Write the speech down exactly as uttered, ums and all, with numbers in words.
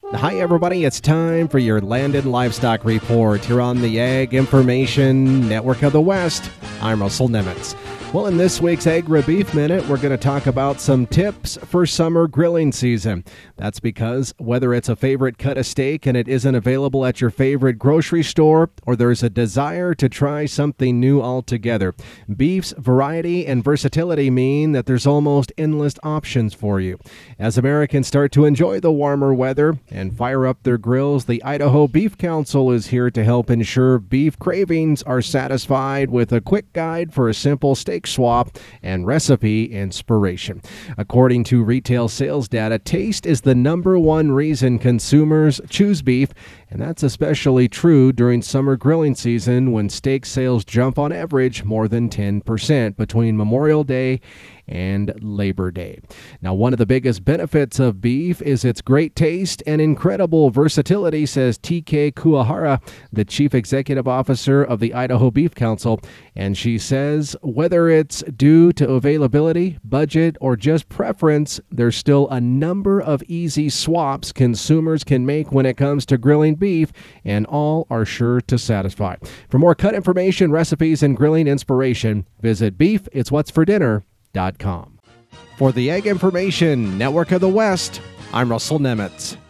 Hi, everybody. It's time for your Land and Livestock Report here on the Ag Information Network of the West. I'm Russell Nemitz. Well, in this week's Agri-Beef Minute, we're going to talk about some tips for summer grilling season. That's because whether it's a favorite cut of steak and it isn't available at your favorite grocery store, or there's a desire to try something new altogether, beef's variety and versatility mean that there's almost endless options for you. As Americans start to enjoy the warmer weather and fire up their grills, the Idaho Beef Council is here to help ensure beef cravings are satisfied with a quick guide for a simple steak swap and recipe inspiration. According to retail sales data, taste is the number one reason consumers choose beef, and that's especially true during summer grilling season when steak sales jump on average more than ten percent between Memorial Day and Labor Day. Now, one of the biggest benefits of beef is its great taste and incredible versatility, says T K Kuahara, the Chief Executive Officer of the Idaho Beef Council. And she says whether it's due to availability, budget, or just preference, there's still a number of easy swaps consumers can make when it comes to grilling beef, and all are sure to satisfy. For more cut information, recipes, and grilling inspiration, visit beef it's what's for dinner dot com. For the Ag Information Network of the West, I'm Russell Nemitz.